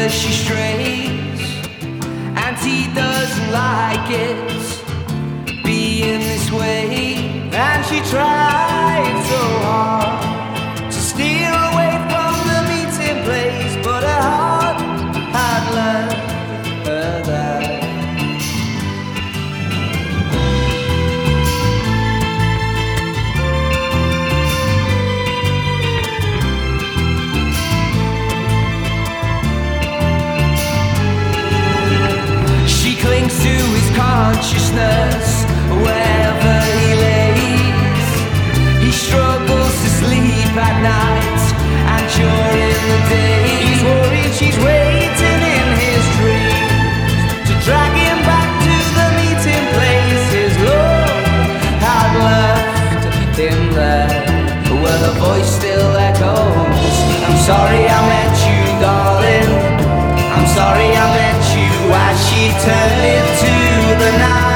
she strays, and he doesn't like it being this way. And she tried so hard to steer away from the meeting place, but her heart had learned her that clings to his consciousness wherever he lays. He struggles to sleep at night and during the day. He's worried she's waiting in his dreams to drag him back to the meeting place. His love had left him there, where the voice still echoes. I'm sorry I met you, darling. I'm sorry I met you. As she turned into the night,